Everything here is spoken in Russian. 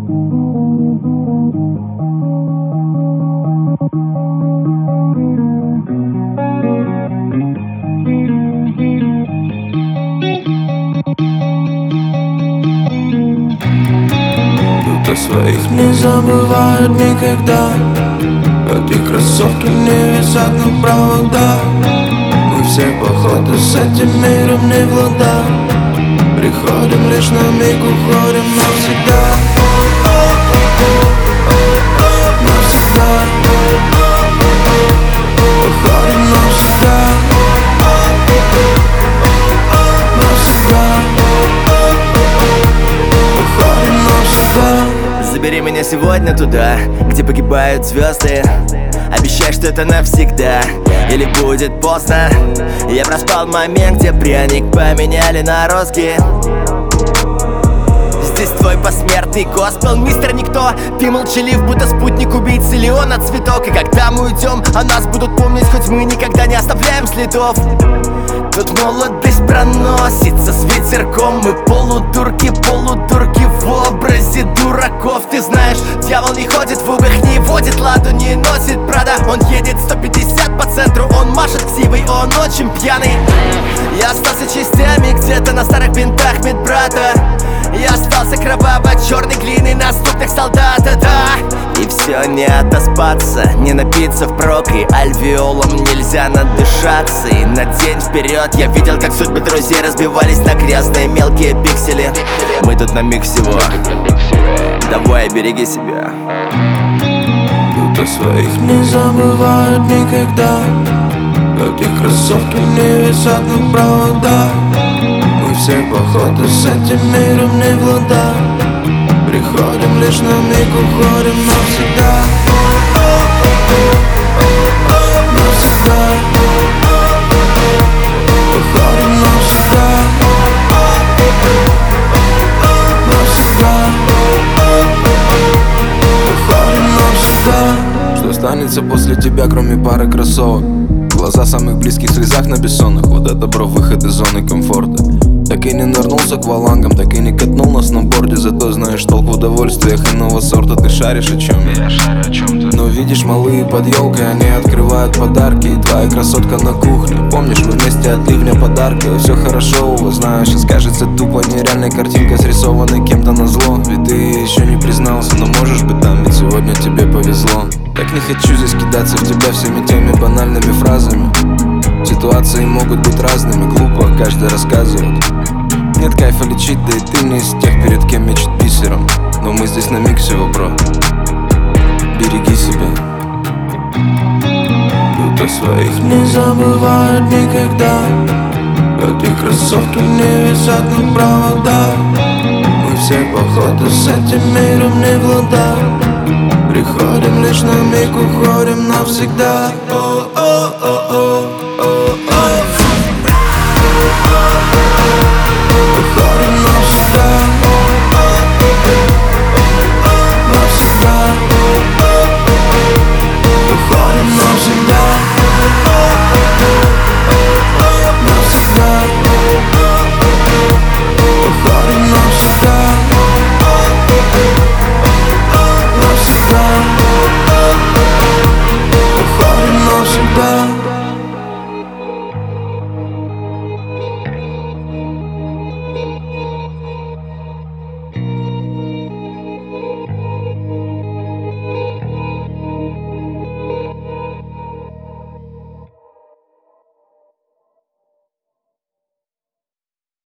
Кто своих не забывает никогда. Эти кроссовки не висят на проводах. Мы все походу с этим миром не в ладах. Приходим лишь на миг, уходим навсегда. Навсегда. Уходим навсегда. Навсегда. Уходим навсегда. Забери меня сегодня туда, где погибают звезды. Обещай, что это навсегда, или будет поздно. Я проспал момент, где пряник поменяли на розги. Здесь твой посмертный госпел, мистер Никто. Ты молчалив, будто спутник убийцы Леона Цветок. И когда мы уйдем, о нас будут помнить, хоть мы никогда не оставляем следов. Тут молодость проносится с ветерком. Мы полудурки в образе дураков. Ты знаешь, дьявол не ходит в угах, не водит ладу, не носит Прада. Он едет 150 по центру, он машет ксивой, он очень пьяный. Я остался частями где-то на старых бинтах медбрата. Я остался кроваво-черной глиной на ступнях солдата, да. И все не отоспаться, не напиться впрок. И альвеолом нельзя надышаться. И на день вперед я видел, как судьбы друзей разбивались на грязные мелкие пиксели. Мы тут на миг всего, давай береги себя. Кто своих не забывает никогда. Эти кроссовки не висят на проводах. Мы все походу с этим миром не в ладах. Приходим лишь на миг, уходим навсегда. Навсегда. Уходим навсегда. Навсегда. Уходим навсегда. Что останется после тебя, кроме пары кроссовок? Глаза самых близких в слезах на бессонных. Вот это, бро, выход из зоны комфорта. Так и не нырнулся к валангам, так и не катнул на сноуборде. Зато знаешь толк в удовольствиях иного сорта. Ты шаришь о чем я? Я шарю о чем-то. Но видишь, малые под елкой, они открывают подарки. И твоя красотка на кухне. Помнишь, мы вместе от ливня подарка. И все хорошо, у вас, знаю, сейчас кажется тупо нереальная картинка, срисованная кем-то на зло. Ведь ты еще не признался, но можешь быть там, ведь сегодня тебе повезло. Так не хочу здесь кидаться в тебя всеми теми банальными фразами. Ситуации могут быть разными, глупо каждый рассказывает. Нет кайфа лечить, да и ты не из тех, перед кем мечет бисером. Но мы здесь на миг всего, бро. Береги себя. Кто своих не забывает никогда. Эти кроссовки не висят на проводах. Мы все походу с этим миром не в ладах. Приходим лишь на миг, уходим навсегда.